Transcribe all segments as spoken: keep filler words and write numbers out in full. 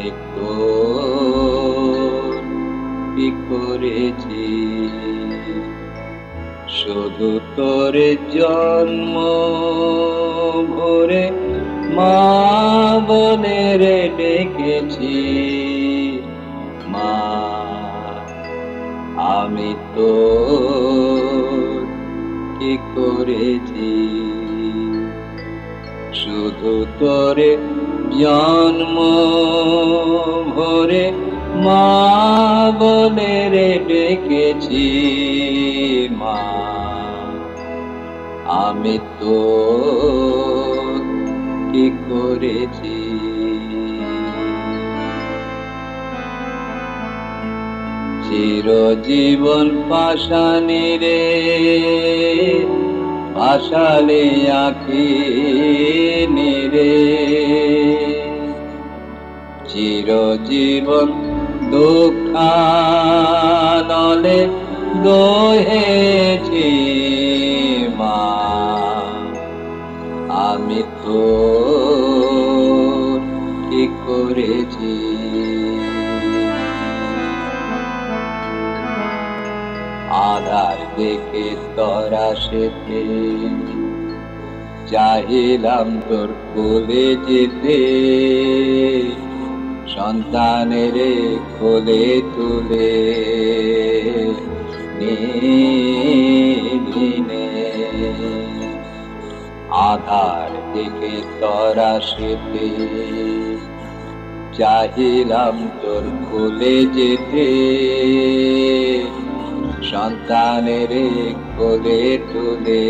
আমি তো কি করেছি, শুধু তোর জন্ম ভরে মা বলে রে ডেকেছি। মা আমি তো কি করেছি, শুধু তোরে জন্ম ভরে মা বলে রে ডেকেছি। মা আমি তো কি করেছি। চিরজীবন পাশানি রে ভাসালে আঁখি নিরে, চিরজীবন দুঃখানলে দোহেছি। মা আমি তো কি করেছি, আধার দেখে তরা সেতে চাহিলাম তোর কোলে যেতে, সন্তানের কোলে তুলে নিয়ে। আধার দেখে তরা সেতে চাহিলাম তোর কোলে যেতে, সন্তানের কোলে তুলে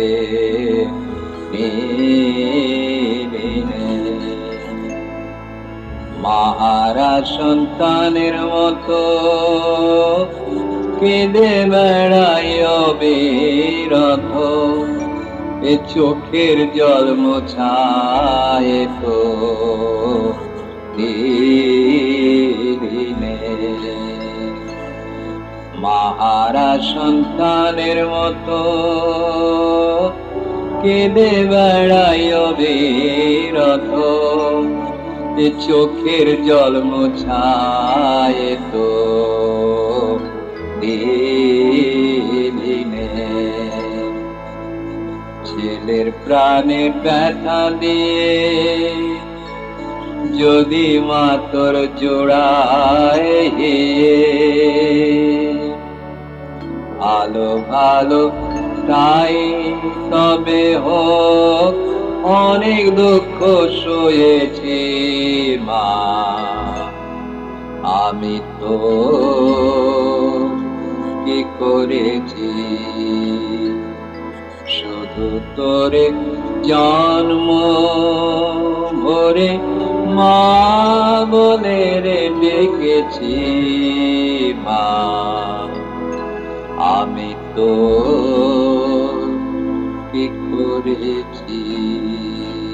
নিয়ে। মাহারা সন্তানের মতো কেঁদে বেড়াই অবিরত, এ চোখের জল মোছায় তো দিনে। মাহারা সন্তানের মতো কেঁদে বেড়াই অবিরত, এ চোখের জল মোছায় তো দিনে। ছেলের প্রাণে ব্যথা দিয়ে যদি মা তোর জোড়ায় ভালো ভালো তাই তবে হোক, অনেক দুঃখ সয়েছি। মা আমি তো কি করেছি, শুধু তোরে জন্ম ভরে মা বলে রে ডেকেছি। মা আমি তো কি করেছি।